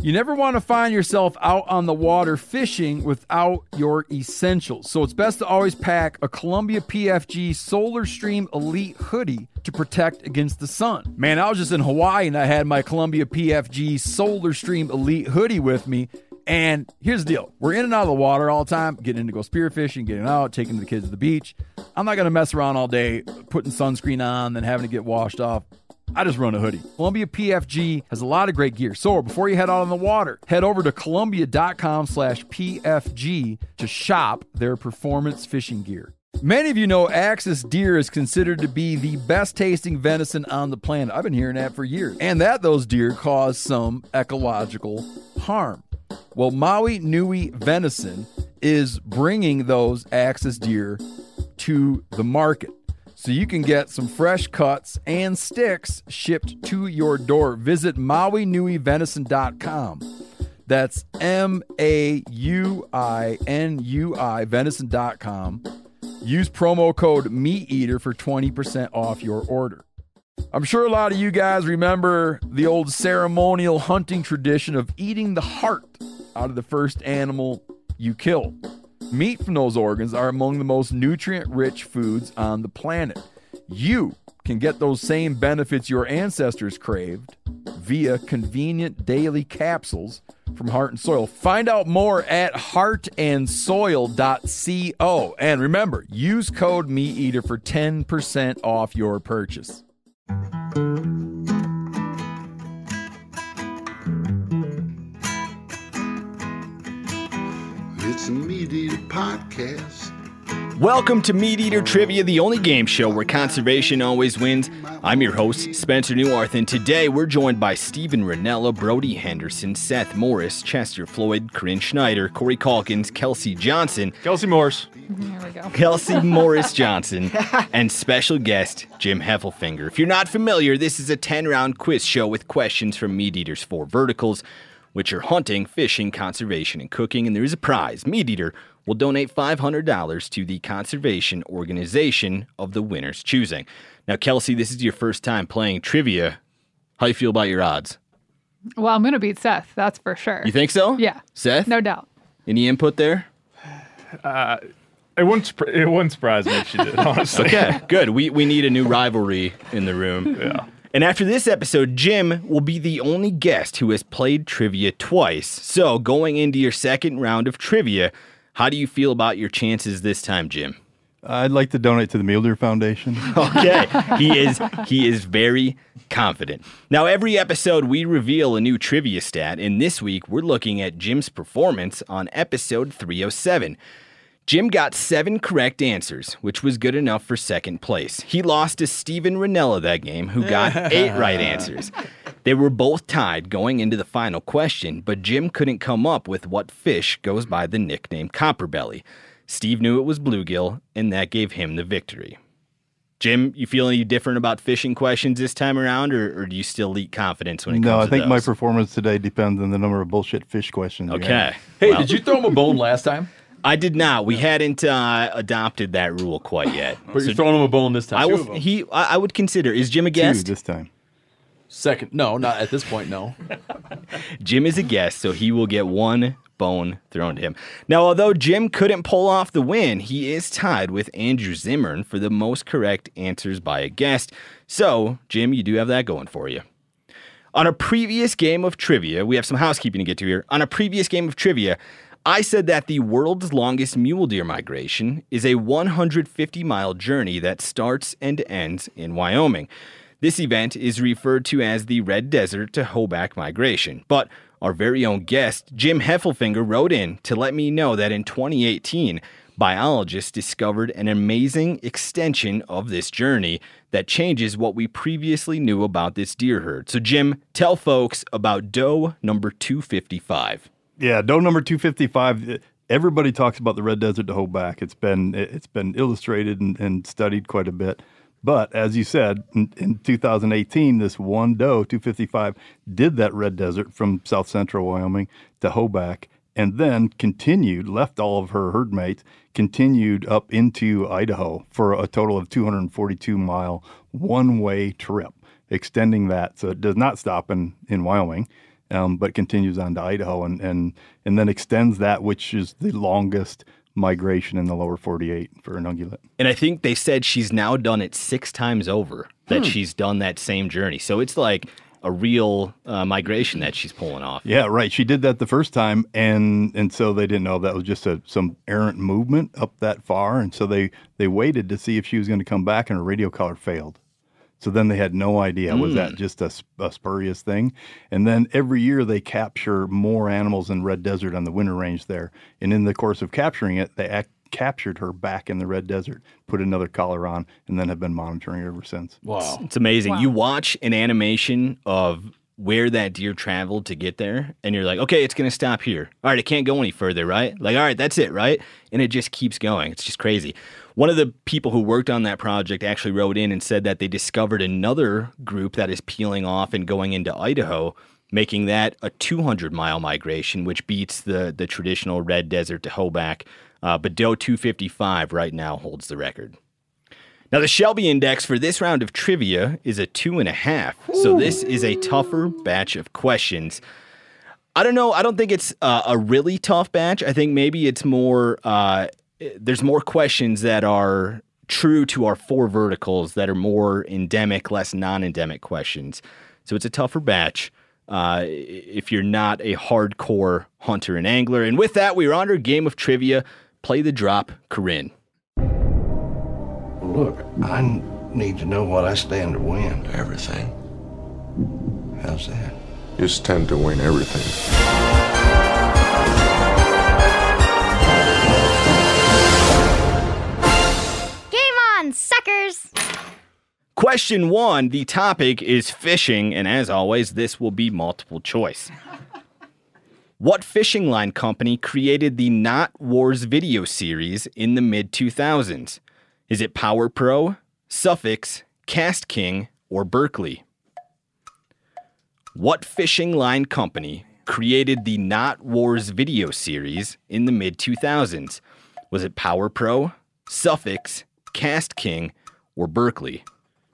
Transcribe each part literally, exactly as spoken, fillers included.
You never want to find yourself out on the water fishing without your essentials. So it's best to always pack a Columbia P F G Solar Stream Elite hoodie to protect against the sun. Man, I was just in Hawaii and I had my Columbia P F G Solar Stream Elite hoodie with me. And here's the deal. We're in and out of the water all the time, getting in to go spearfishing, getting out, taking the kids to the beach. I'm not going to mess around all day putting sunscreen on, then having to get washed off. I just run a hoodie. Columbia P F G has a lot of great gear. So before you head out on the water, head over to Columbia.com slash PFG to shop their performance fishing gear. Many of you know Axis deer is considered to be the best tasting venison on the planet. I've been hearing that for years. And that those deer cause some ecological harm. Well, Maui Nui Venison is bringing those Axis deer to the market. So you can get some fresh cuts and sticks shipped to your door. Visit Maui Nui Venison dot com. That's M A U I N U I Venison dot com. Use promo code MeatEater for twenty percent off your order. I'm sure a lot of you guys remember the old ceremonial hunting tradition of eating the heart out of the first animal you kill. Meat from those organs are among the most nutrient-rich foods on the planet. You can get those same benefits your ancestors craved via convenient daily capsules from Heart and Soil. Find out more at heart and soil dot co. And remember, use code MeatEater for ten percent off your purchase. It's a Meat Eater podcast. Welcome to Meat Eater Trivia, the only game show where conservation always wins. I'm your host, Spencer Newarth, and today we're joined by Steven Rinella, Brody Henderson, Seth Morris, Chester Floyd, Corinne Schneider, Corey Calkins, Kelsey Johnson. Kelsey Morris. There we go. Kelsey Morris Johnson, and special guest, Jim Heffelfinger. If you're not familiar, this is a ten-round quiz show with questions from Meat Eater's four verticals, which are hunting, fishing, conservation, and cooking, and there is a prize. Meat Eater will donate five hundred dollars to the conservation organization of the winner's choosing. Now, Kelsey, this is your first time playing trivia. How do you feel about your odds? Well, I'm going to beat Seth, that's for sure. You think so? Yeah. Seth? No doubt. Any input there? Uh, it wouldn't sp- it wouldn't surprise me if she did, honestly. Okay, good. We we need a new rivalry in the room. Yeah. And after this episode, Jim will be the only guest who has played trivia twice. So, going into your second round of trivia, how do you feel about your chances this time, Jim? I'd like to donate to the Mule Deer Foundation. Okay, he is he is very confident. Now, every episode we reveal a new trivia stat, and this week we're looking at Jim's performance on episode three oh seven. Jim got seven correct answers, which was good enough for second place. He lost to Steven Rinella that game, who got eight right answers. They were both tied going into the final question, but Jim couldn't come up with what fish goes by the nickname Copperbelly. Steve knew it was bluegill, and that gave him the victory. Jim, you feel any different about fishing questions this time around, or, or do you still leak confidence when it no, comes I to think those? my performance today depends on the number of bullshit fish questions. you Okay. have. Hey, Well, did you throw him a bone last time? I did not. We hadn't uh, adopted that rule quite yet. But So you're throwing him a bone this time. I Two will. of 'em. He. I, I would consider. Is Jim a Two guest? this time. Second. No, not at this point, no. Jim is a guest, so he will get one bone thrown to him. Now, although Jim couldn't pull off the win, he is tied with Andrew Zimmern for the most correct answers by a guest. So, Jim, you do have that going for you. On a previous game of trivia, we have some housekeeping to get to here. On a previous game of trivia, I said that the world's longest mule deer migration is a one hundred fifty mile journey that starts and ends in Wyoming. This event is referred to as the Red Desert to Hoback Migration, but our very own guest, Jim Heffelfinger, wrote in to let me know that in twenty eighteen, biologists discovered an amazing extension of this journey that changes what we previously knew about this deer herd. So, Jim, tell folks about doe number two fifty-five. Yeah, doe number two fifty-five. Everybody talks about the Red Desert to Hoback. It's been it's been illustrated and, and studied quite a bit. But as you said, in, in two thousand eighteen, this one doe, two fifty-five, did that Red Desert from south central Wyoming to Hoback, and then continued, left all of her herd mates, continued up into Idaho for a total of two hundred forty-two mile one-way trip, extending that so it does not stop in, in Wyoming. um, but continues on to Idaho and, and, and then extends that, which is the longest migration in the lower forty-eight for an ungulate. And I think they said she's now done it six times over, that she's done that same journey. So it's like a real uh, migration that she's pulling off. Yeah, right. She did that the first time, and and so they didn't know that was just a, some errant movement up that far, and so they, they waited to see if she was going to come back, and her radio collar failed. So then they had no idea. Was that just a, a spurious thing? And then every year they capture more animals in Red Desert on the winter range there. And in the course of capturing it, they ac- captured her back in the Red Desert, put another collar on, and then have been monitoring her ever since. Wow. It's amazing. Wow. You watch an animation of where that deer traveled to get there, and you're like, okay, it's going to stop here. All right, it can't go any further, right? Like, all right, that's it, right? And it just keeps going. It's just crazy. One of the people who worked on that project actually wrote in and said that they discovered another group that is peeling off and going into Idaho, making that a two hundred mile migration, which beats the, the traditional Red Desert to Hoback. Uh, but Doe two fifty-five right now holds the record. Now, the Shelby Index for this round of trivia is a two and a half. So this is a tougher batch of questions. I don't know. I don't think it's uh, a really tough batch. I think maybe it's more, uh, there's more questions that are true to our four verticals that are more endemic, less non-endemic questions. So it's a tougher batch uh, if you're not a hardcore hunter and angler. And with that, we are on our game of trivia. Play the drop, Corinne. Look, I n- need to know what I stand to win. Everything. How's that? You stand to win everything. Game on, suckers! Question one, the topic is fishing, and as always, this will be multiple choice. What fishing line company created the Knot Wars video series in the mid two thousands? Is it Power Pro, Suffix, Cast King, or Berkley? What fishing line company created the Knot Wars video series in the mid two thousands? Was it Power Pro, Suffix, Cast King, or Berkley?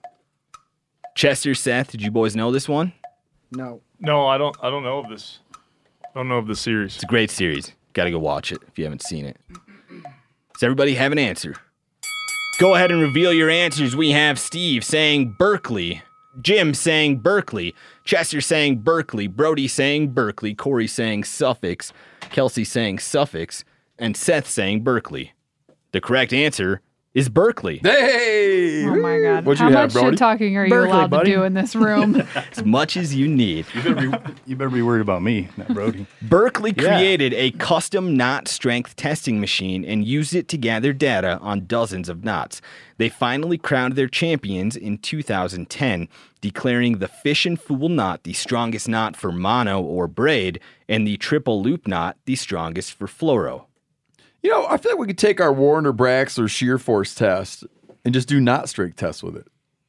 Chester, Seth, did you boys know this one? No. No, I don't. I don't know of this. I don't know of the series. It's a great series. Got to go watch it if you haven't seen it. Does everybody have an answer? Go ahead and reveal your answers. We have Steve saying Berkley, Jim saying Berkley, Chester saying Berkley, Brody saying Berkley, Corey saying Suffix, Kelsey saying Suffix, and Seth saying Berkley. The correct answer is Berkley. Hey! Oh my God. What'd How you have, much Brody? shit talking are you Berkeley, allowed buddy. to do in this room? As much as you need. You better be, you better be worried about me, not Brody. Berkley Yeah. created a custom knot strength testing machine and used it to gather data on dozens of knots. They finally crowned their champions in two thousand ten, declaring the Fish and Fool knot the strongest knot for mono or braid, and the triple loop knot the strongest for fluoro. You know, I feel like we could take our Warner Braxler shear force test and just do knot strength tests with it.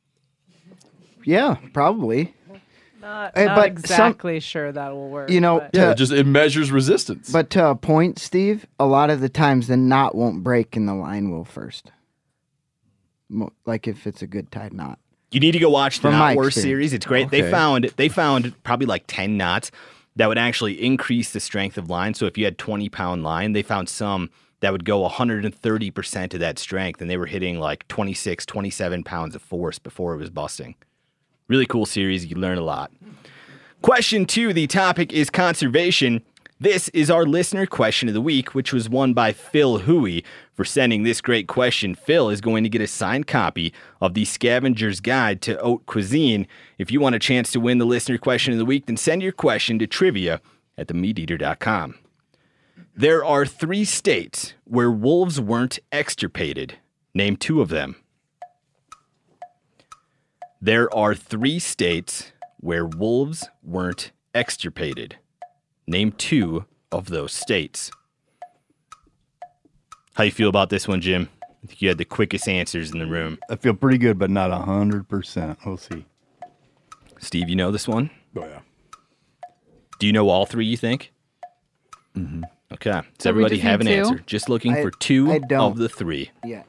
Yeah, probably. Not, Hey, not but exactly sure that will work. You know, but- to- Yeah, it just it measures resistance. But to a point, Steve, a lot of the times the knot won't break and the line will first. Mo- Like if it's a good tied knot. You need to go watch the From my Knot Wars experience. series. It's great. Okay. They found they found probably like ten knots that would actually increase the strength of line. So if you had twenty pound line, they found some that would go one hundred thirty percent of that strength, and they were hitting like twenty-six, twenty-seven pounds of force before it was busting. Really cool series. You learn a lot. Question two, the topic is conservation. This is our listener question of the week, which was won by Phil Huey for sending this great question. Phil is going to get a signed copy of the Scavenger's Guide to Haute Cuisine. If you want a chance to win the listener question of the week, then send your question to trivia at the meat eater dot com. There are three states where wolves weren't extirpated. Name two of them. There are three states where wolves weren't extirpated. Name two of those states. How you feel about this one, Jim? I think you had the quickest answers in the room. I feel pretty good, but not one hundred percent. We'll see. Steve, you know this one? Oh, yeah. Do you know all three, you think? Mm-hmm. Okay. Does So we everybody just have an need two? answer? Just looking I- for two I don't. of the three. Yeah.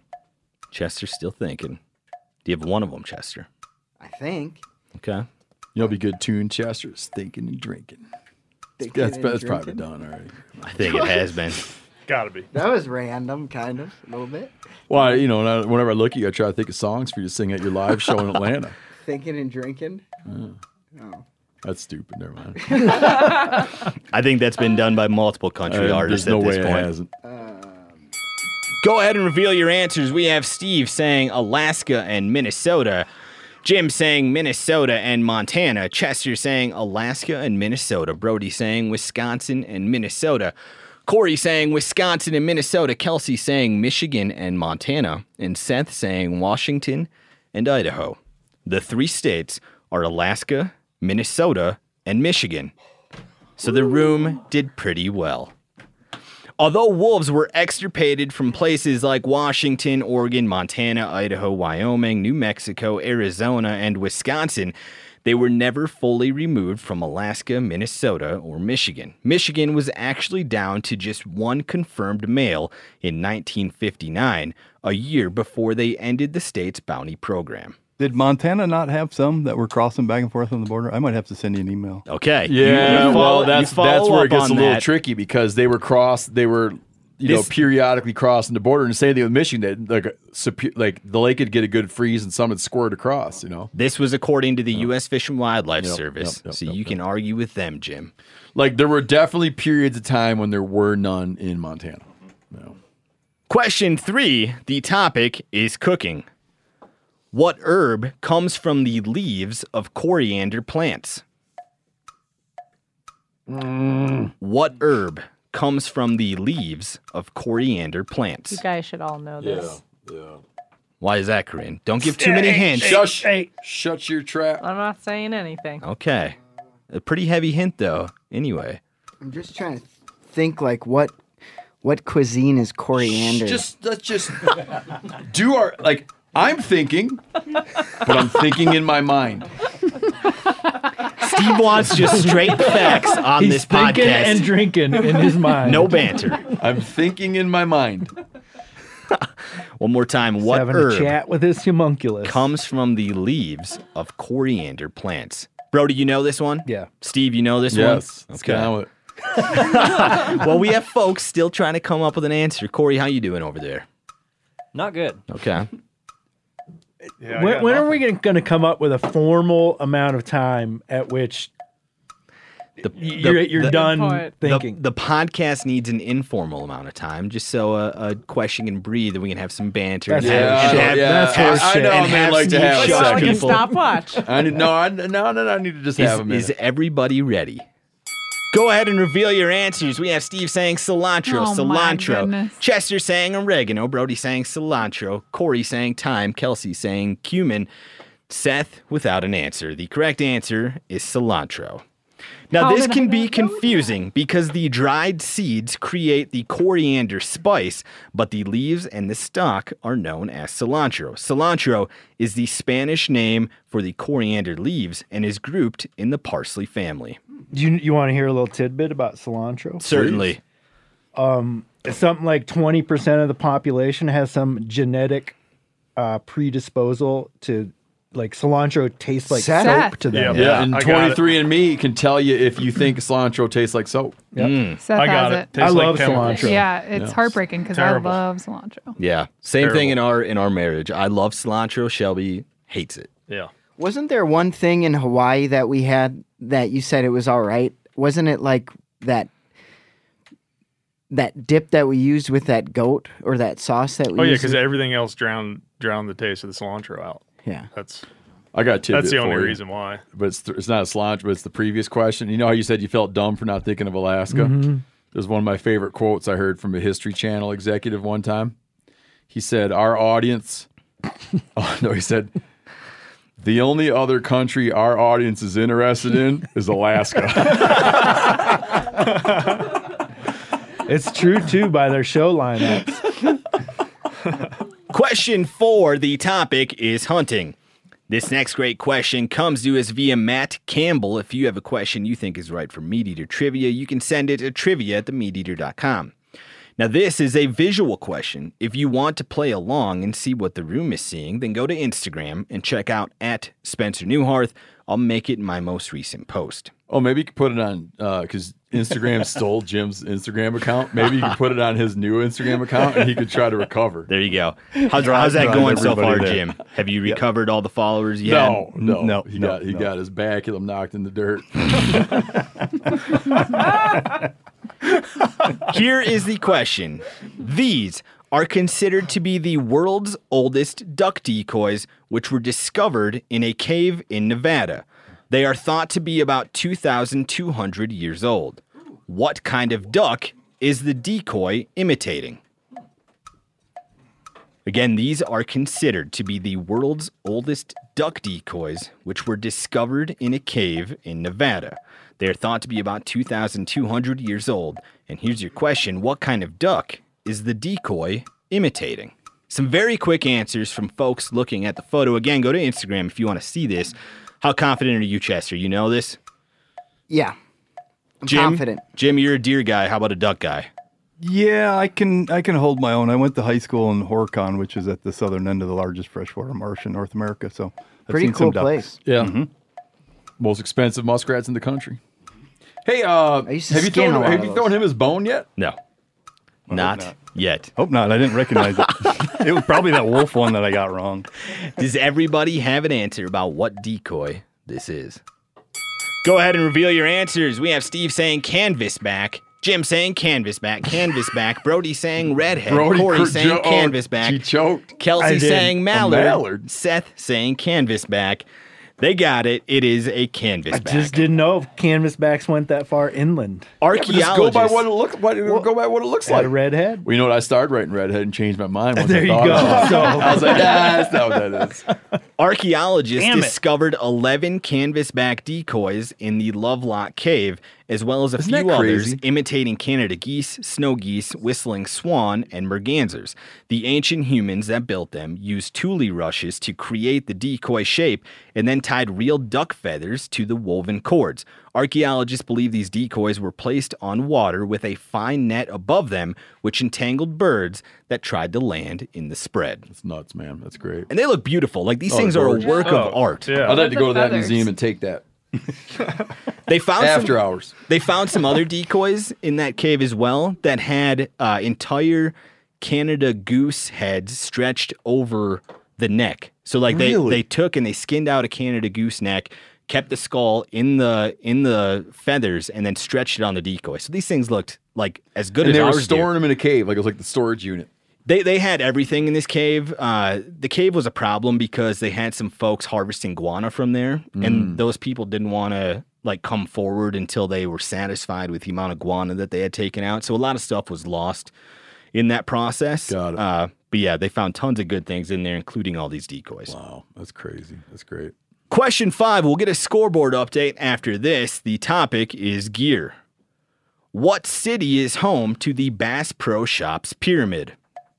Chester's still thinking. Do you have one of them, Chester? I think. Okay. You'll be good tune, Chester. Is thinking and drinking. Thinking That's, and that's probably drinking. done already. I think it has been. Gotta be. That was random, kind of, a little bit. Well, you know, whenever I look at you, I try to think of songs for you to sing at your live show in Atlanta. Thinking and drinking. Oh. Oh. That's stupid. Never mind. I think that's been done by multiple country Uh, artists there's no at this way point. it hasn't. Go ahead and reveal your answers. We have Steve saying Alaska and Minnesota. Jim saying Minnesota and Montana. Chester saying Alaska and Minnesota. Brody saying Wisconsin and Minnesota. Corey saying Wisconsin and Minnesota. Kelsey saying Michigan and Montana. And Seth saying Washington and Idaho. The three states are Alaska, Minnesota, and Michigan. So the room did pretty well. Although wolves were extirpated from places like Washington, Oregon, Montana, Idaho, Wyoming, New Mexico, Arizona, and Wisconsin, they were never fully removed from Alaska, Minnesota, or Michigan. Michigan was actually down to just one confirmed male in nineteen fifty-nine, a year before they ended the state's bounty program. Did Montana not have some that were crossing back and forth on the border? I might have to send you an email. Okay. Yeah, You- you follow- well, that's you follow that's where it up gets on a little that. tricky because they were cross, they were, you This- know, periodically crossing the border. And the same thing with Michigan, that like, supe- like the lake could get a good freeze and some would squirt across. You know, This was according to the U S Fish and Wildlife Yep, Service, yep, yep, so yep, you yep. can argue with them, Jim. like there were definitely periods of time when there were none in Montana. No. Question three, the topic is cooking. What herb comes from the leaves of coriander plants? What herb comes from the leaves of coriander plants? You guys should all know this. yeah. Why is that, Corinne? Don't give too many hints. Shush, shut your trap. I'm not saying anything. Okay. A pretty heavy hint, though. Anyway. I'm just trying to think, like, what what cuisine is coriander? Just let's just do our like. I'm thinking, but I'm thinking in my mind. Steve wants just straight facts on He's this thinking podcast. and drinking in his mind. No banter. I'm thinking in my mind. One more time. He's What having herb a chat with his homunculus. comes from the leaves of coriander plants? Brody, you know this one? Yeah. Steve, you know this Yes. one? Let's get on with it. Well, we have folks still trying to come up with an answer. Corey, how you doing over there? Not good. Okay. Yeah, I When, got when are nothing. we going to come up with a formal amount of time at which The, you're, you're the- done point. the- thinking? The, podcast needs an informal amount of time, just so a, a question can breathe and we can have some banter. That's and have, horseshit. and have- yeah. That's have- horseshit. I know, and man. have Like to Steve have a shock It's like a second. people. stopwatch. I need, no, I, no, no, no. I need to just have a Is, minute. is everybody ready? Go ahead and reveal your answers. We have Steve saying cilantro, Oh, my cilantro. goodness. Chester saying oregano. Brody saying cilantro. Corey saying thyme. Kelsey saying cumin. Seth without an answer. The correct answer is cilantro. Now, How this did I can not be know confusing because the dried seeds create the coriander spice, but the leaves and the stalk are known as cilantro. Cilantro is the Spanish name for the coriander leaves and is grouped in the parsley family. you you want to hear a little tidbit about cilantro? Certainly. It's something like twenty percent of the population has some genetic uh, predisposal to, like, cilantro tastes like Seth? soap to them. Yeah. Yeah, and I got it. twenty-three and me can tell you if you think cilantro tastes like soap. Yep. Seth I got has it. it. I Tastes like love chemicals. cilantro. Yeah, it's Yeah. heartbreaking because I Terrible. love cilantro. Yeah. Same thing in Terrible. our in our marriage. I love cilantro. Shelby hates it. Yeah. Wasn't there one thing in Hawaii that we had that you said it was all right? Wasn't it like that that dip that we used with that goat or that sauce that we Oh yeah, used? because with- everything else drowned drowned the taste of the cilantro out. yeah. That's I got a tidbit that's the only for you. reason why. But it's, it's not a cilantro, but it's the previous question. You know how you said you felt dumb for not thinking of Alaska? Mm-hmm. There's one of my favorite quotes I heard from a History Channel executive one time. He said, our audience, oh no, he said, the only other country our audience is interested in is Alaska. It's true, too, by their show lineups. Question four, the topic is hunting. This next great question comes to us via Matt Campbell. If you have a question you think is right for Meat Eater Trivia, you can send it to trivia at the meat eater dot com. Now, this is a visual question. If you want to play along and see what the room is seeing, then go to Instagram and check out at Spencer Newharth. I'll make it my most recent post. Oh, maybe you could put it on, because Instagram stole Jim's Instagram account. Maybe you could put it on his new Instagram account and he could try to recover. There you go. How's, how's that going so far, there. Jim? Have you recovered all the followers you no, had? No, no. He no, got he no. got his baculum knocked in the dirt. Here is the question. These are considered to be the world's oldest duck decoys, which were discovered in a cave in Nevada. They are thought to be about two thousand two hundred years old. What kind of duck is the decoy imitating? Again, these are considered to be the world's oldest duck decoys, which were discovered in a cave in Nevada. They are thought to be about two thousand two hundred years old. And here's your question. What kind of duck is the decoy imitating? Some very quick answers from folks looking at the photo. Again, go to Instagram if you want to see this. How confident are you, Chester? You know this? Yeah. I'm Jim, confident. Jim, you're a deer guy. How about a duck guy? Yeah, I can I can hold my own. I went to high school in Horicon, which is at the southern end of the largest freshwater marsh in North America. So I've Pretty seen cool some ducks. place. Yeah. Mm-hmm. Most expensive muskrats in the country. Hey, uh, used to have you skin thrown a lot have of you those. thrown him his bone yet? No. Not, not. yet. Hope not. I didn't recognize it. It was probably that wolf one that I got wrong. Does everybody have an answer about what decoy this is? Go ahead and reveal your answers. We have Steve saying canvasback, Jim saying canvasback, canvasback, Brody saying redhead, Brody Corey cr- saying jo- oh, canvasback, he choked. Kelsey I did. saying A mallard, mallard? Seth saying canvasback. They got it. It is a I canvasback. just didn't know if canvasbacks went that far inland. Archaeologists. Just go by what it look. What, go by what it looks Had like. a redhead. Well, you know what? I started writing redhead and changed my mind. Once There I you thought go. about it. So- I was like, yeah, that's not what that is. Archaeologists Damn it. discovered eleven canvasback decoys in the Lovelock Cave, as well as a Isn't few that others crazy? imitating Canada geese, snow geese, whistling swan, and mergansers. The ancient humans that built them used tule rushes to create the decoy shape and then tied real duck feathers to the woven cords. Archaeologists believe these decoys were placed on water with a fine net above them, which entangled birds that tried to land in the spread. It's nuts, man. That's great. And they look beautiful. Like these Oh, things are a gorgeous. work Oh, of art. yeah. I'd like to The go to that feathers. museum and take that They found after some, hours. They found some other decoys in that cave as well that had uh, entire Canada goose heads stretched over the neck. So like they, Really? they took and they skinned out a Canada goose neck, kept the skull in the in the feathers, and then stretched it on the decoy. So these things looked like as good And as they were ours do. storing them in a cave, like it was like the storage unit. They they had everything in this cave. Uh, the cave was a problem because they had some folks harvesting guano from there, and those people didn't want to like come forward until they were satisfied with the amount of guano that they had taken out. So a lot of stuff was lost in that process. Got it. Uh, but yeah, they found tons of good things in there, including all these decoys. Wow, that's crazy. That's great. Question five. We'll get a scoreboard update after this. The topic is gear. What city is home to the Bass Pro Shops Pyramid?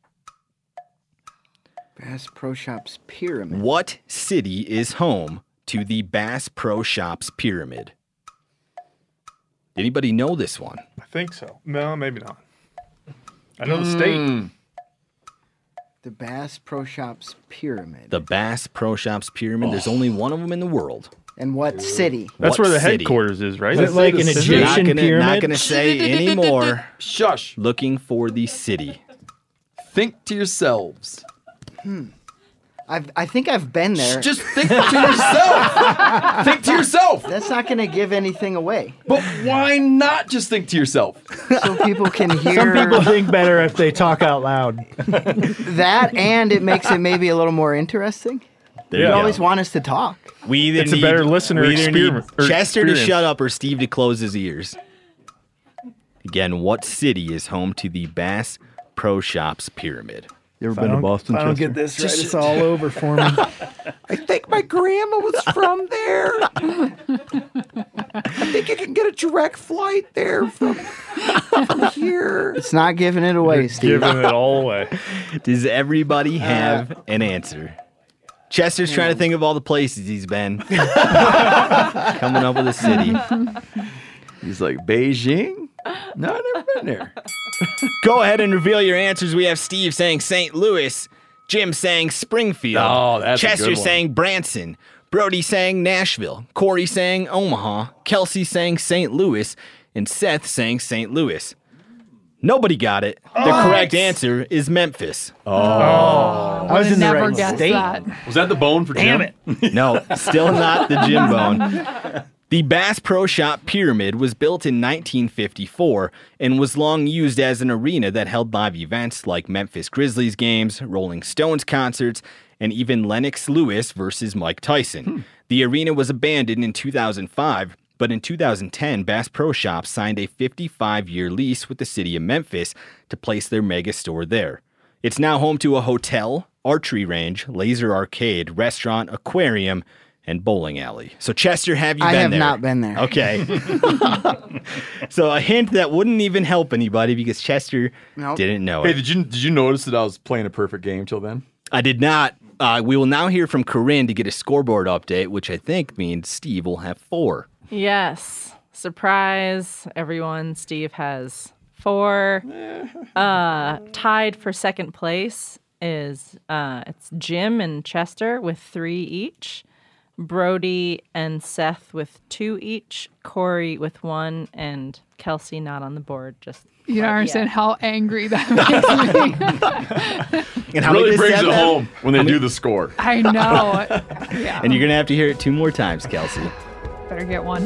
Bass Pro Shops Pyramid. What city is home to the Bass Pro Shops Pyramid? Anybody know this one? I think so. No, maybe not. I know the state. The Bass Pro Shops Pyramid. The Bass Pro Shops Pyramid. There's only one of them in the world. And what city? That's What where the city? headquarters is, right? Is it like an Is it? Not Egyptian gonna, pyramid? not gonna say any more. Shush. Looking for the city. Think to yourselves. I've, I think I've been there. Just think to yourself. Think to yourself. That's not going to give anything away. But why not just think to yourself? So people can hear Some people think better if they talk out loud. that, and it makes it maybe a little more interesting. There You you always go. want us to talk. We either It's a need, better listener we either need experiment- or Chester to experience. shut up or Steve to close his ears. Again, what city is home to the Bass Pro Shops Pyramid? You ever If I been to don't- Boston, if I don't Chester? get this right, it's all over for me. I think my grandma was from there. I think you can get a direct flight there from, from here. It's not giving it away, Steve. Giving it all away. Does everybody have an answer? Chester's trying to think of all the places he's been. Coming up with a city. He's like, Beijing? No, I've never been there. Go ahead and reveal your answers. We have Steve saying Saint Louis, Jim saying Springfield, Oh, that's a Chester good one. saying Branson, Brody sang Nashville, Corey sang Omaha, Kelsey sang Saint Louis, and Seth sang Saint Louis. Nobody got it. The What? correct answer is Memphis. Oh. I was in the never right guessed state. that. Was that the bone for Jim? Damn it. No, still not the Jim bone. The Bass Pro Shop Pyramid was built in nineteen fifty-four and was long used as an arena that held live events like Memphis Grizzlies games, Rolling Stones concerts, and even Lennox Lewis versus Mike Tyson. Hmm. The arena was abandoned in two thousand five, but in two thousand ten, Bass Pro Shops signed a fifty-five-year lease with the city of Memphis to place their mega store there. It's now home to a hotel, archery range, laser arcade, restaurant, aquarium, and bowling alley. So, Chester, have you I been have there? not been there. Okay. So, a hint that wouldn't even help anybody because Chester Nope. didn't know Hey, it. did you did you notice that I was playing a perfect game till then? I did not. Uh, we will now hear from Corinne to get a scoreboard update, which I think means Steve will have four. Yes. Surprise, everyone. Steve has four. Uh, tied for second place is uh, it's Jim and Chester with three each. Brody and Seth with two each. Corey with one. And Kelsey not on the board. Just You don't quite understand yet. how angry that makes me. And It how many really does brings Seth it have? home when they How do many- the score. I know. Yeah. And you're going to have to hear it two more times, Kelsey. Better get one.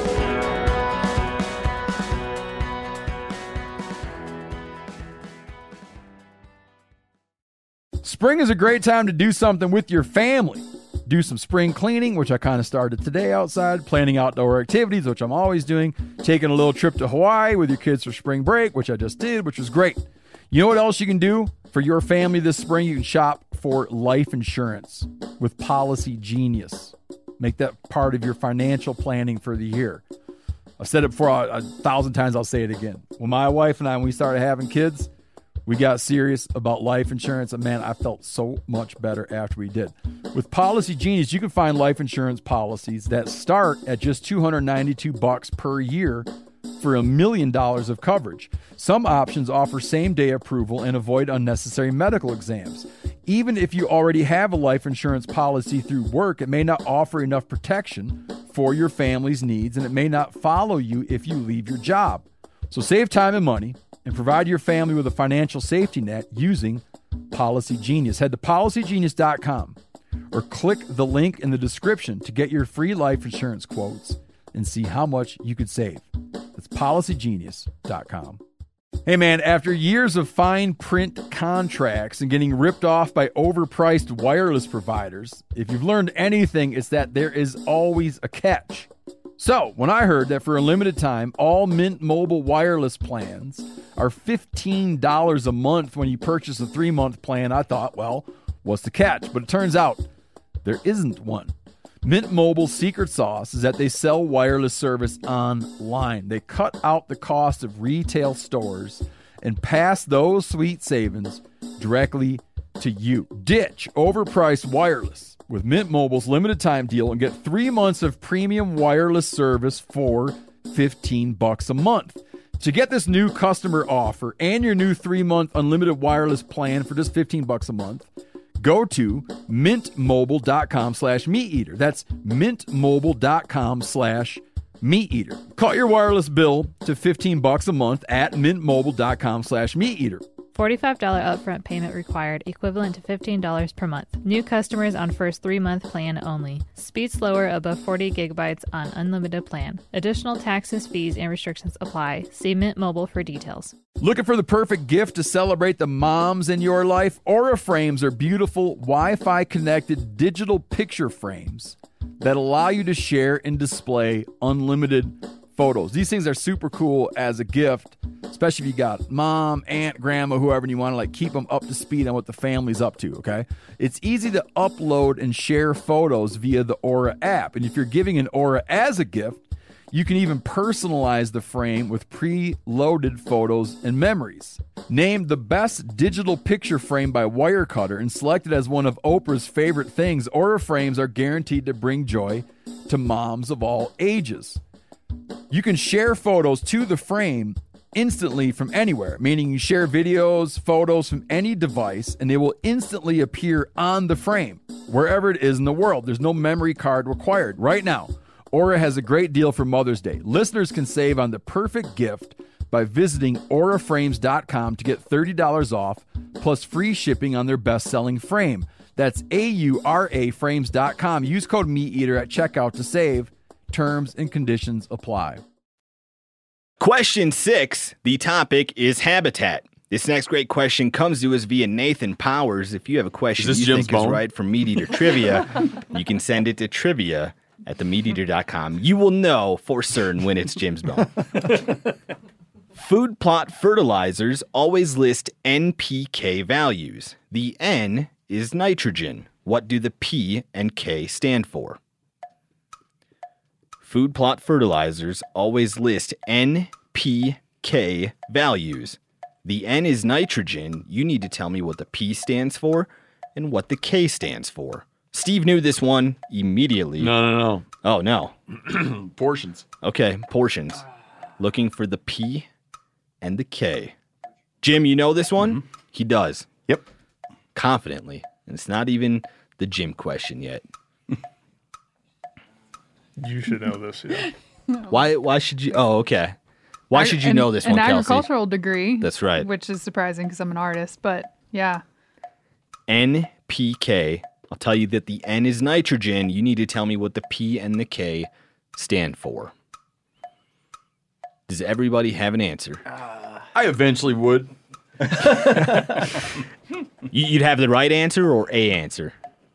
Spring is a great time to do something with your family. Do some spring cleaning, which I kind of started today outside, planning outdoor activities, which I'm always doing, taking a little trip to Hawaii with your kids for spring break, which I just did, which was great. You know what else you can do for your family this spring? You can shop for life insurance with Policy Genius. Make that part of your financial planning for the year. I've said it before a, a thousand times, I'll say it again. When my wife and I, when we started having kids, we got serious about life insurance, and man, I felt so much better after we did. With Policy Genius, you can find life insurance policies that start at just two hundred ninety-two bucks per year for a million dollars of coverage. Some options offer same-day approval and avoid unnecessary medical exams. Even if you already have a life insurance policy through work, it may not offer enough protection for your family's needs, and it may not follow you if you leave your job. So save time and money and provide your family with a financial safety net using Policy Genius. Head to policy genius dot com or click the link in the description to get your free life insurance quotes and see how much you could save. That's policy genius dot com. Hey man, after years of fine print contracts and getting ripped off by overpriced wireless providers, if you've learned anything, it's that there is always a catch. So, when I heard that for a limited time, all Mint Mobile wireless plans are fifteen dollars a month when you purchase a three-month plan, I thought, well, what's the catch? But it turns out there isn't one. Mint Mobile's secret sauce is that they sell wireless service online. They cut out the cost of retail stores and pass those sweet savings directly to you. Ditch overpriced wireless with Mint Mobile's limited time deal and get three months of premium wireless service for fifteen bucks a month. To get this new customer offer and your new three-month unlimited wireless plan for just fifteen bucks a month, go to mintmobile.com slash meat eater. That's mintmobile.com slash meat eater. Cut your wireless bill to fifteen bucks a month at mintmobile.com slash meat eater. forty-five dollars upfront payment required, equivalent to fifteen dollars per month. New customers on first three-month plan only. Speed slower above forty gigabytes on unlimited plan. Additional taxes, fees, and restrictions apply. See Mint Mobile for details. Looking for the perfect gift to celebrate the moms in your life? Aura Frames are beautiful Wi-Fi connected digital picture frames that allow you to share and display unlimited photos. These things are super cool as a gift, especially if you got mom, aunt, grandma, whoever, and you want to like keep them up to speed on what the family's up to, okay? It's easy to upload and share photos via the Aura app. And if you're giving an Aura as a gift, you can even personalize the frame with pre-loaded photos and memories. Named the best digital picture frame by Wirecutter and selected as one of Oprah's favorite things, Aura frames are guaranteed to bring joy to moms of all ages. You can share photos to the frame instantly from anywhere, meaning you share videos, photos from any device, and they will instantly appear on the frame, wherever it is in the world. There's no memory card required. Right now, Aura has a great deal for Mother's Day. Listeners can save on the perfect gift by visiting aura frames dot com to get thirty dollars off, plus free shipping on their best-selling frame. That's A U R A frames dot com. Use code MeatEater at checkout to save. Terms and conditions apply. Question six. The topic is habitat. This next great question comes to us via Nathan Powers. If you have a question Is this you Jim's think is bone? right for Meat Eater Trivia, you can send it to trivia at the meat eater dot com. You will know for certain when it's Jim's bone. Food plot fertilizers always list N P K values. The N is nitrogen. What do the P and K stand for? Food plot fertilizers always list N P K values. The N is nitrogen. You need to tell me what the P stands for and what the K stands for. Steve knew this one immediately. No, no, no. Oh, no. Portions. Okay, portions. Looking for the P and the K. Jim, you know this one? Mm-hmm. He does. Yep. Confidently. And it's not even the Jim question yet. You should know this, yeah. Why Why should you? Oh, okay. Why Ag- should you an- know this an one, Kelsey? agricultural degree. That's right. Which is surprising because I'm an artist, but yeah. N P K. I'll tell you that the N is nitrogen. You need to tell me what the P and the K stand for. Does everybody have an answer? I eventually would. You- You'd have the right answer or a answer?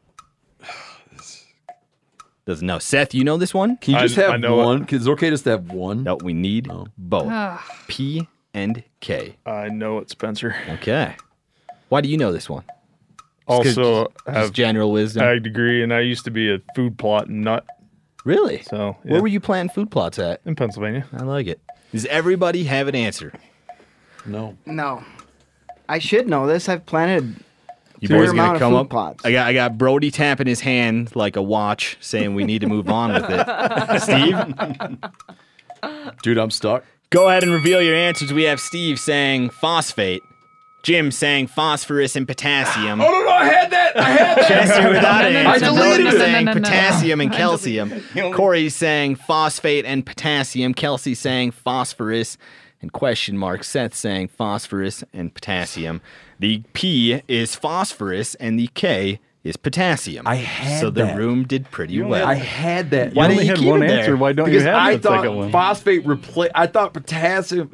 Doesn't know. Seth, you know this one? Can you just I- I have know one? Because it's okay just to have one. No, we need both. Ugh. P and K. I know it, Spencer. Okay. Why do you know this one? Just 'cause- Also, just have general wisdom. ag degree, and I used to be a food plot nut. Really? So, yeah. Where were you planting food plots at? In Pennsylvania. I like it. Does everybody have an answer? No. No. I should know this. I've planted You fair boys amount gonna of come food up? plots. I got I got Brody tapping his hand like a watch, saying we need to move on with it. Steve, Dude, I'm stuck. go ahead and reveal your answers. We have Steve saying phosphate, Jim saying phosphorus and potassium, Oh, no, no, I had that. I had that. Chester without an No, no, no, answer, no, Brody no, no, saying no, no, no. potassium and I calcium, Corey saying phosphate and potassium, Kelsey saying phosphorus and question mark, Seth saying phosphorus and potassium. The P is phosphorus and the K is potassium. I had so the that. room did pretty well. I had that. Why You didn't only you had keep one it there? answer. Why don't Because you have I the second thought one? phosphate replace. I thought potassium.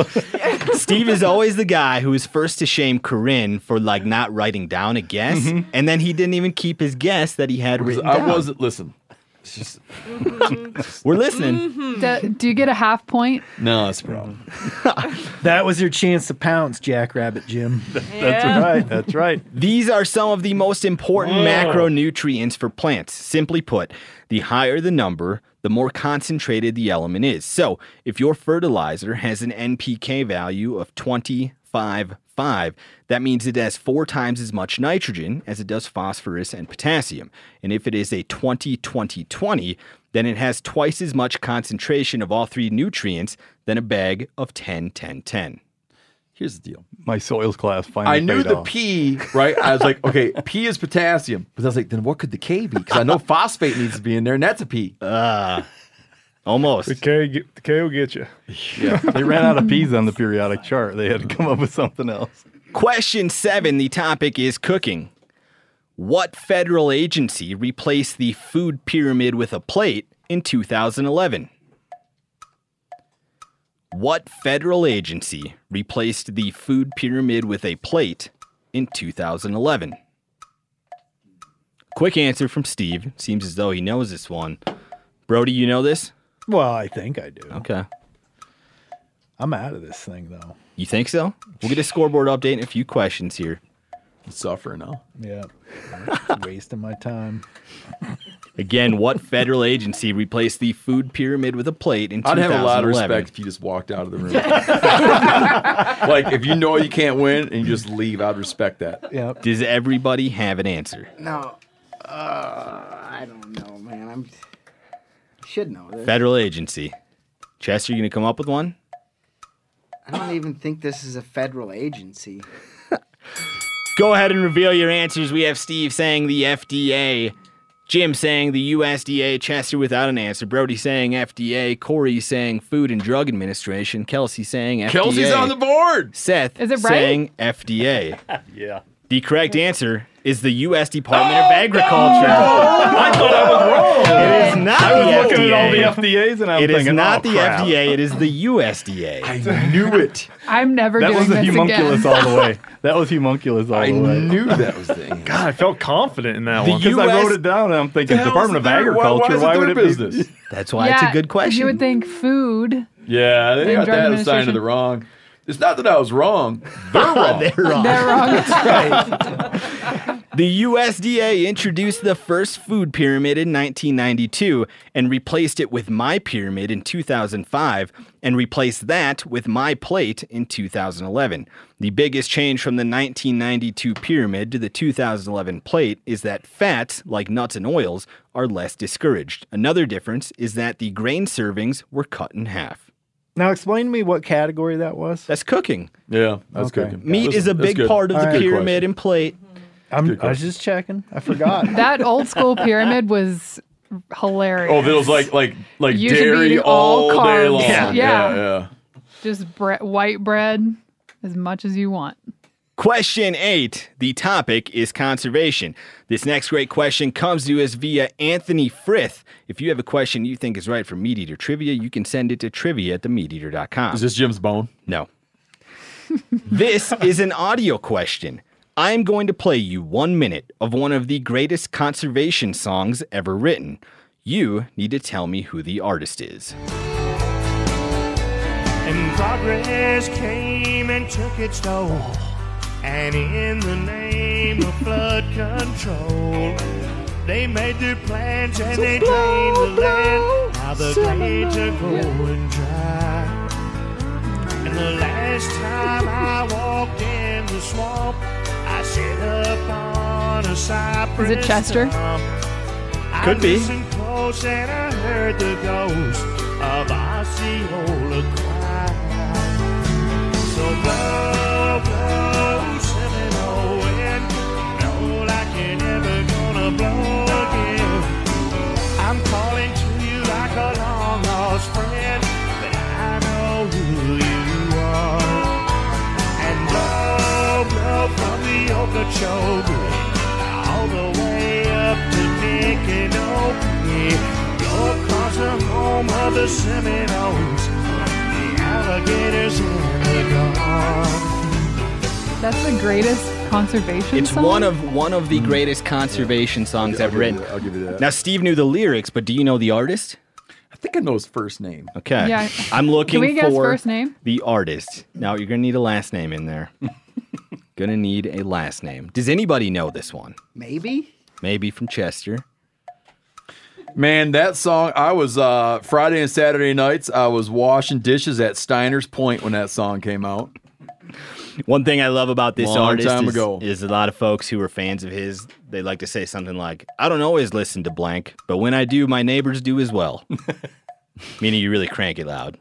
Steve is always the guy who is first to shame Corinne for like not writing down a guess, Mm-hmm. and then he didn't even keep his guess that he had written I down. wasn't. Listen. It's just, We're listening. Mm-hmm. Do, do you get a half point? no, that's a problem. That was your chance to pounce, Jackrabbit Jim. That's right. That's right. These are some of the most important macronutrients for plants. Simply put, the higher the number, the more concentrated the element is. So, if your fertilizer has an N P K value of twenty-five five, that means it has four times as much nitrogen as it does phosphorus and potassium. And if it is a twenty twenty twenty, then it has twice as much concentration of all three nutrients than a bag of ten ten ten. Here's the deal. My soils class finally I knew paid the off. P, right? I was like, okay, P is potassium. But I was like, then what could the K be? Because I know phosphate needs to be in there, and that's a P. Ah, almost. The K, get- the K will get you. Yeah, they ran out of P's on the periodic chart. They had to come up with something else. Question seven, the topic is cooking. What federal agency replaced the food pyramid with a plate in two thousand eleven? What federal agency replaced the food pyramid with a plate in two thousand eleven? Quick answer from Steve. Seems as though he knows this one. Brody, you know this? Well, I think I do. Okay. I'm out of this thing, though. You think so? We'll get a scoreboard update and a few questions here. Suffering now. Yeah. Wasting my time. Again, what federal agency replaced the food pyramid with a plate in I'd two thousand eleven? have a lot of respect if you just walked out of the room. Like, if you know you can't win and you just leave, I'd respect that. Yeah. Does everybody have an answer? No. Uh, I don't know, man. I'm should know this. Federal agency. Chester, you going to come up with one? I don't even think this is a federal agency. Go ahead and reveal your answers. We have Steve saying the F D A, Jim saying the U S D A, Chester without an answer, Brody saying F D A, Corey saying Food and Drug Administration, Kelsey saying F D A. Kelsey's on the board. Seth Is it right? saying F D A. Yeah. The correct answer is the U S Department of Agriculture. I thought I was wrong. It is not I was the looking F D A. at all the F D As and I'm It is thinking, not oh, the crap. F D A. It is the U S D A. I knew it. I'm never That doing was a this homunculus again. all the way. That was homunculus all I the way. knew that was the answer. God, I felt confident in that The one. U- Because I U S wrote it down and I'm thinking The hell's Department of their- why- Agriculture. why is it would their it be? business? That's why yeah, it's a good question. You would think food. Yeah, they And got Drug that assigned to Administration. the wrong. It's not that I was wrong. They're wrong. They're wrong. They're wrong. The U S D A introduced the first food pyramid in nineteen ninety-two and replaced it with My Pyramid in two thousand five and replaced that with My Plate in two thousand eleven. The biggest change from the nineteen ninety-two pyramid to the two thousand eleven plate is that fats, like nuts and oils, are less discouraged. Another difference is that the grain servings were cut in half. Now explain to me what category that was. That's cooking. Yeah, that's Okay. cooking. Meat Listen, is a that's big good. part of All the right. Good pyramid question. and plate. I'm, Good I was question. just checking. I forgot. That old school pyramid was hilarious. Oh, that was like like like You should be dairy eating all, all day carbs. long. Yeah. yeah, yeah. Just bre- white bread as much as you want. Question eight. The topic is conservation. This next great question comes to us via Anthony Frith. If you have a question you think is right for Meat Eater Trivia, you can send it to trivia at the meat eater dot com. Is this Jim's bone? No. This is an audio question. I am going to play you one minute of one of the greatest conservation songs ever written. You need to tell me who the artist is. And progress came and took its toll. And in the name of flood control, they made their plans and they drained the land. Now the drains are going dry. And the last time I walked in the swamp, I sat up on a cypress Is it Chester? stump. I Could be. listened close and I heard the ghost of Osceola cry. So blow, blow, Seminole wind, blow like you're never gonna blow again. I'm calling to you like a long lost friend, but I know who you are. And blow, blow from the Okeechobee all the way up to Micanopy, blow across the home of the Seminoles, the alligators and the gone. That's the greatest conservation It's song? one of one of the greatest conservation songs I'll ever give you written. that. I'll give you that. Now, Steve knew the lyrics, but do you know the artist? I think I know his first name. Okay. Yeah. I'm looking Can we guess for first name? the artist. Now, you're going to need a last name in there. Gonna need a last name. Does anybody know this one? Maybe? Maybe from Chester. Man, that song, I was, uh, Friday and Saturday nights, I was washing dishes at Steiner's Point when that song came out. One thing I love about this Long artist time is, ago. is a lot of folks who are fans of his, they like to say something like, I don't always listen to blank, but when I do, my neighbors do as well. Meaning you really crank it loud.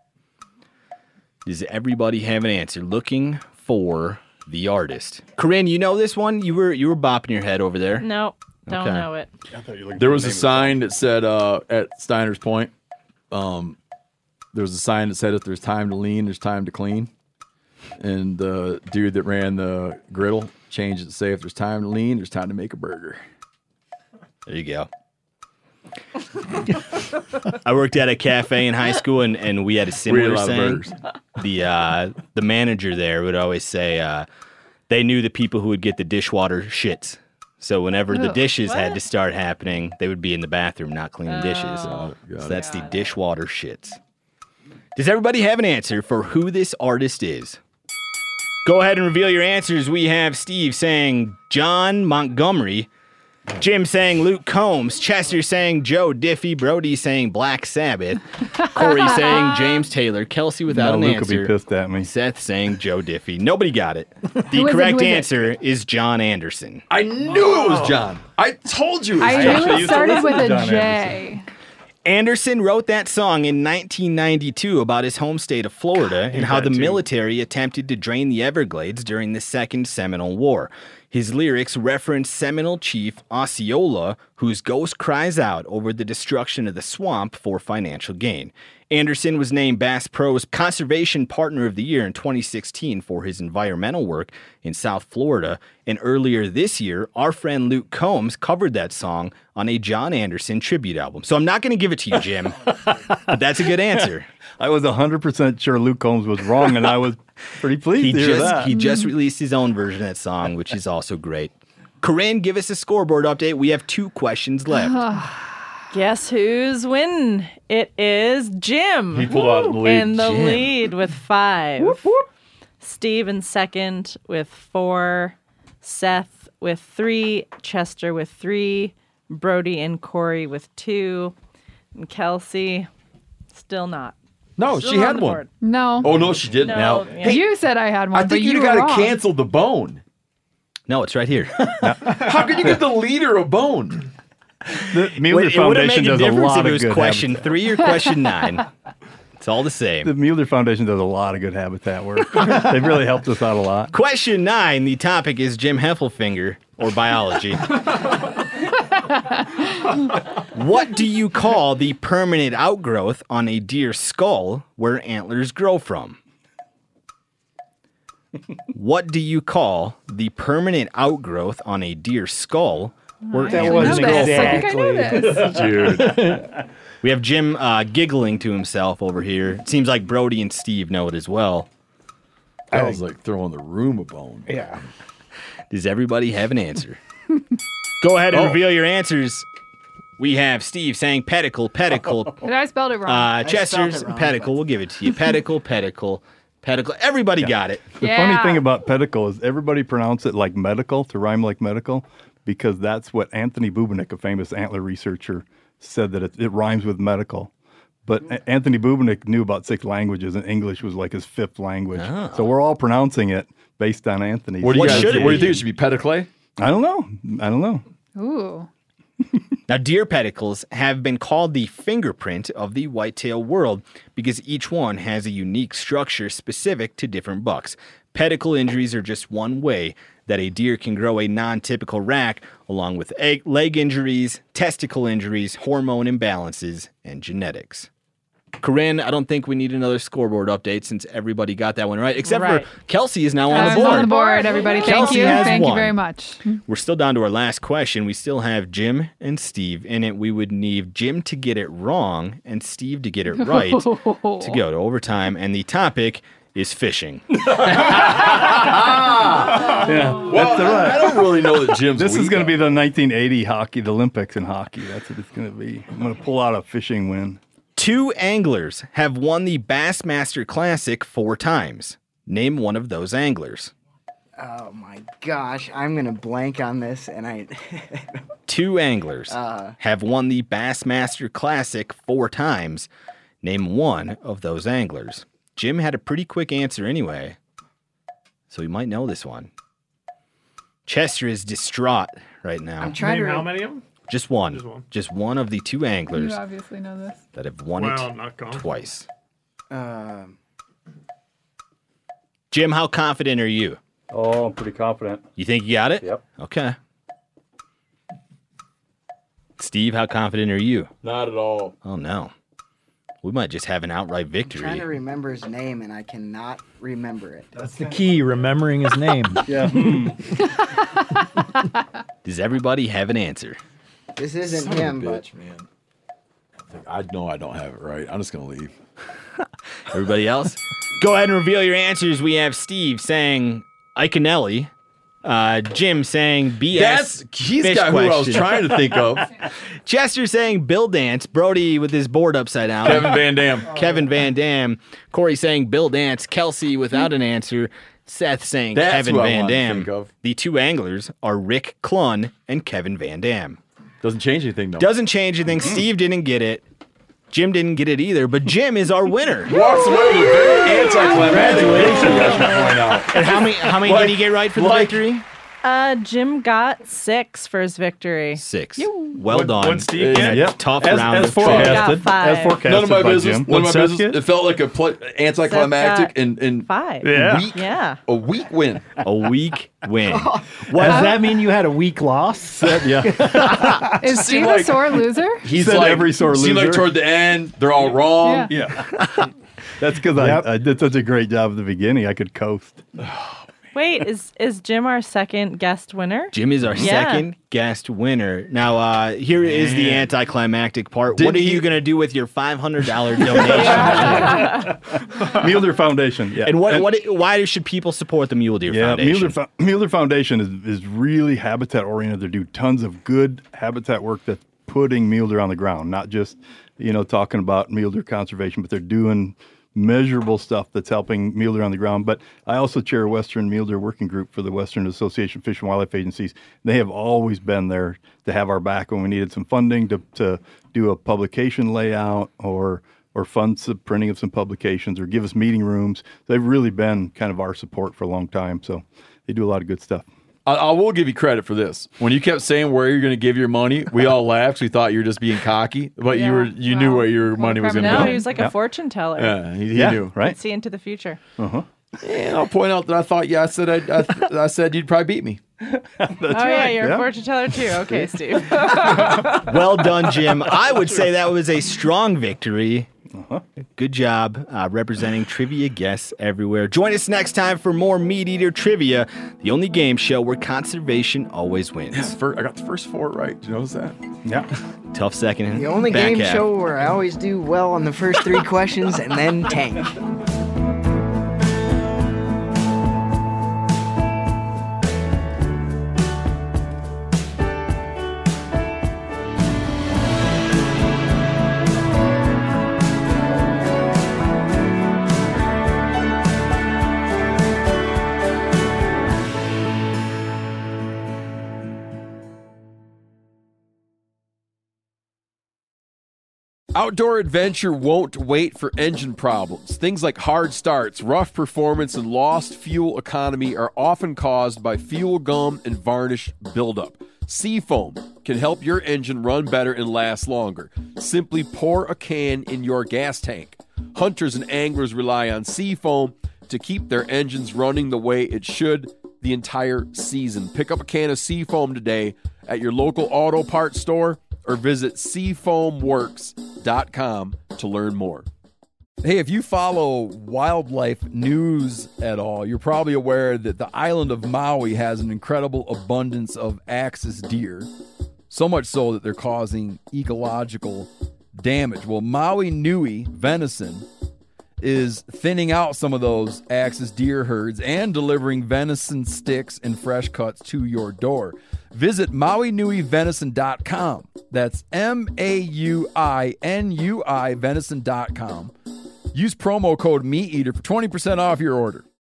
Does everybody have an answer? Looking for the artist. Corinne, you know this one? You were you were bopping your head over there. No, don't Okay. know it. There was a sign that said uh, at Steiner's Point, um, there was a sign that said if there's time to lean, there's time to clean. And the dude that ran the griddle changed it to say if there's time to lean, there's time to make a burger. There you go. I worked at a cafe in high school, and, and we had a We similar had a lot of saying. burgers. The uh, the manager there would always say uh, they knew the people who would get the dishwater shits. So whenever the Ugh, dishes had what? to start happening, they would be in the bathroom not cleaning dishes. Oh, So that's the dishwater shits. Does everybody have an answer for who this artist is? Go ahead and reveal your answers. We have Steve saying John Montgomery, Jim saying Luke Combs, Chester saying Joe Diffie, Brody saying Black Sabbath, Corey saying James Taylor, Kelsey without Now an Luke will be answer, pissed at me. Seth saying Joe Diffie. Nobody got it. The Who is it? correct Who is it? answer is John Anderson. I knew it was John. I told you. It was I John. knew it used to started listen with to a John J. Anderson wrote that song in nineteen ninety-two about his home state of Florida and how the military attempted to drain the Everglades during the Second Seminole War. His lyrics reference Seminole chief Osceola, whose ghost cries out over the destruction of the swamp for financial gain. Anderson was named Bass Pro's Conservation Partner of the Year in twenty sixteen for his environmental work in South Florida. And earlier this year, our friend Luke Combs covered that song on a John Anderson tribute album. So I'm not going to give it to you, Jim, but that's a good answer. I was one hundred percent sure Luke Combs was wrong, and I was pretty pleased He to hear just that. he just released his own version of that song, which is also great. Corinne, give us a scoreboard update. We have two questions left. Guess who's winning? It is Jim. He pulled out in the lead. In the Jim. lead with five. Steve in second with four. Seth with three. Chester with three. Brody and Corey with two. And Kelsey, still not. No, Still she not had on the one. board. No. Oh, no, she didn't. No, Now, yeah. You said I had one, I but think you you were got to wrong. cancel the bone. no, it's right here. How can you give the leader a bone? The Mueller Wait, it would have Foundation made a does a difference lot if it of was good question habitat. three or question nine. It's all the same. The Mueller Foundation does a lot of good habitat work. They've really helped us out a lot. Question nine, the topic is Jim Heffelfinger, or biology. What do you call the permanent outgrowth on a deer's skull where antlers grow from? What do you call the permanent outgrowth on a deer's skull where That antlers wasn't grow this. I think I know this. Dude. We have Jim uh, giggling to himself over here. It seems like Brody and Steve know it as well. That was like throwing the room a bone. Yeah. Does everybody have an answer? Go ahead and Oh. reveal your answers. We have Steve saying pedicle, pedicle. Did I spelled it wrong? Uh, spelled Chester's it wrong, pedicle. but- We'll give it to you. Pedicle, pedicle, pedicle. Everybody got it. The Yeah. funny thing about pedicle is everybody pronounce it like medical, to rhyme like medical, because that's what Anthony Bubinick, a famous antler researcher, said that it, it rhymes with medical. But A- Anthony Bubinick knew about six languages, and English was like his fifth language. Oh. So we're all pronouncing it based on Anthony. What do you, What guys, should it what do you be? think it should be? Pedicles? I don't know. I don't know. Ooh. Now, deer pedicles have been called the fingerprint of the whitetail world because each one has a unique structure specific to different bucks. Pedicle injuries are just one way that a deer can grow a non-typical rack, along with egg, leg injuries, testicle injuries, hormone imbalances, and genetics. Corinne, I don't think we need another scoreboard update since everybody got that one right, except Right. for Kelsey is now on I'm the board. on the board, everybody. Thank Kelsey you. has Thank one. you very much. We're still down to our last question. We still have Jim and Steve in it. We would need Jim to get it wrong and Steve to get it right to go to overtime. And the topic is fishing. Yeah, Well, that's all right. I don't really know that Jim's This is weak. going to be the nineteen eighty hockey, the Olympics in hockey. That's what it's going to be. I'm going to pull out a fishing win. Two anglers have won the Bassmaster Classic four times. Name one of those anglers. Oh my gosh, I'm gonna blank on this, and I. Two anglers Uh. have won the Bassmaster Classic four times. Name one of those anglers. Jim had a pretty quick answer anyway, so he might know this one. Chester is distraught right now. I'm trying Name to. how Re- many of them? Just one. Just one. Just one of the two anglers You obviously know this. that have won Well, it not gone. twice. Um, Jim, how confident are you? Oh, I'm pretty confident. You think you got it? Yep. Okay. Steve, how confident are you? Not at all. Oh, no. We might just have an outright trying victory. to remember his name, and I cannot remember it. That's the key, remembering his name. Yeah. Does everybody have an answer? This isn't Son of a him, but bitch, man. I think I know I don't have it right. I'm just gonna leave. Everybody else? Go ahead and reveal your answers. We have Steve saying Iconelli, uh, Jim saying B S. That's he's fish got who I was question. trying to think of. Chester saying Bill Dance. Brody with his board upside down. Kevin Van Dam. Kevin Van Dam. Corey saying Bill Dance. Kelsey without an answer. Seth saying That's Kevin who I Van wanted to Dam. think of. The two anglers are Rick Clunn and Kevin Van Dam. Doesn't change anything though. Doesn't change anything. Steve didn't get it. Jim didn't get it either, but Jim is our winner. Walks away with a very anticlimactic victory, I should point out. And how many how many Like- did he get right for the like- victory? Uh, Jim got six for his victory. Six. Well What- done. what'd Steve In get? a Yep. tough as, round as of forecasted. Got five. As forecasted None of my by business. Jim. None of my What'd Seth business. get? It felt like a pl- anticlimactic got and, and Five. Yeah. weak, Yeah. a weak win. A weak win. Does that mean you had a weak loss? Yeah. Is seemed Steve like- a sore loser? He's Said like every sore seemed like loser. toward the end, they're all wrong. Yeah. Yeah. That's because Yep. I, I did such a great job at the beginning. I could coast. Wait, is is Jim our second guest winner? Jim is our Yeah. second guest winner. Now, uh, here is the anticlimactic part. Didn't what are he- you going to do with your five hundred dollars donation? Mule Deer Foundation. Yeah. And what, what? Why should people support the Mule Deer Yeah, Foundation? Mule Deer, Fo- Mule Deer Foundation is, is really habitat oriented. They do tons of good habitat work that's putting mule deer on the ground, not just, you know, talking about mule deer conservation, but they're doing measurable stuff that's helping mule deer on the ground. But I also chair a Western Mule Deer Working Group for the Western Association of Fish and Wildlife Agencies. They have always been there to have our back when we needed some funding to, to do a publication layout or or fund some printing of some publications or give us meeting rooms. They've really been kind of our support for a long time. So they do a lot of good stuff. I, I will give you credit for this. When you kept saying where you're going to give your money, we all laughed. We thought you were just being cocky, but you Yeah. were you knew Wow. where your money was going to No, go. he was like Yeah. a fortune teller. Yeah, he, he Yeah, knew. right? See into the future. Uh-huh. And I'll point out that I thought, yeah, I said I, I, I said you'd probably beat me. That's oh yeah, right. you're yeah. a fortune teller too. Okay, Steve. Well done, Jim. I would say that was a strong victory. Uh-huh. Good job uh, representing trivia guests everywhere. Join us next time for more Meat Eater Trivia, the only game show where conservation always wins. First, I got the first four right. Did you notice that? Yeah. Tough second. The only back game half. show where I always do well on the first three questions and then tank. Outdoor adventure won't wait for engine problems. Things like hard starts, rough performance, and lost fuel economy are often caused by fuel gum and varnish buildup. Seafoam can help your engine run better and last longer. Simply pour a can in your gas tank. Hunters and anglers rely on Seafoam to keep their engines running the way it should the entire season. Pick up a can of Seafoam today at your local auto parts store or visit seafoam works dot com to learn more. Hey, if you follow wildlife news at all, you're probably aware that the island of Maui has an incredible abundance of axis deer, so much so that they're causing ecological damage. Well, Maui Nui venison is thinning out some of those axis deer herds and delivering venison sticks and fresh cuts to your door. Visit maui nui venison dot com. That's M A U I N U I venison dot com. Use promo code MeatEater for twenty percent off your order.